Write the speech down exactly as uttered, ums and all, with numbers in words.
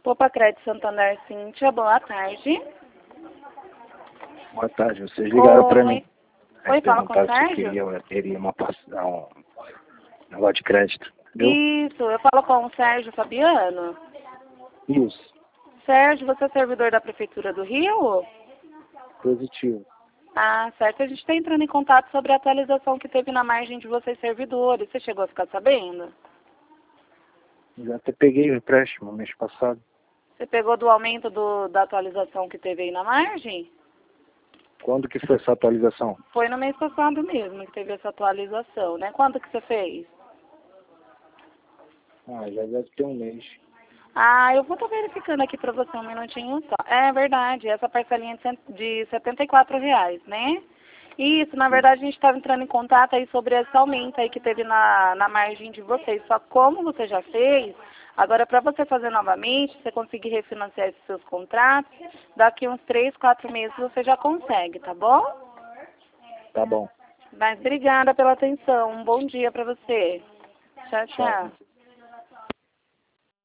Opa, Crédito Santander, Cíntia, boa tarde. Boa tarde, vocês ligaram para mim. Oi, fala com o Perguntaram se eu Sérgio? queria, eu teria uma parcela, um negócio de crédito, entendeu? Isso, eu falo com o Sérgio Fabiano. Isso, Sérgio, você é servidor da Prefeitura do Rio? positivo. Ah, certo. A gente está entrando em contato sobre a atualização que teve na margem de vocês servidores. Você chegou a ficar sabendo? Já até peguei o empréstimo mês passado. Você pegou do aumento do, da atualização que teve aí na margem? Quando que foi essa atualização? Foi no mês passado mesmo que teve essa atualização, né? Quanto que você fez? Ah, já deve ter um mês. Ah, eu vou estar verificando aqui para você um minutinho só. É verdade, essa parcelinha de cento- de setenta e quatro reais, né? Isso, na verdade a gente estava entrando em contato aí sobre esse aumento aí que teve na, na margem de vocês. Só como você já fez, agora para você fazer novamente, você conseguir refinanciar esses seus contratos, daqui uns três, quatro meses você já consegue, tá bom? Tá bom. Mas obrigada pela atenção, um bom dia para você. Tchau, Tchau. tchau.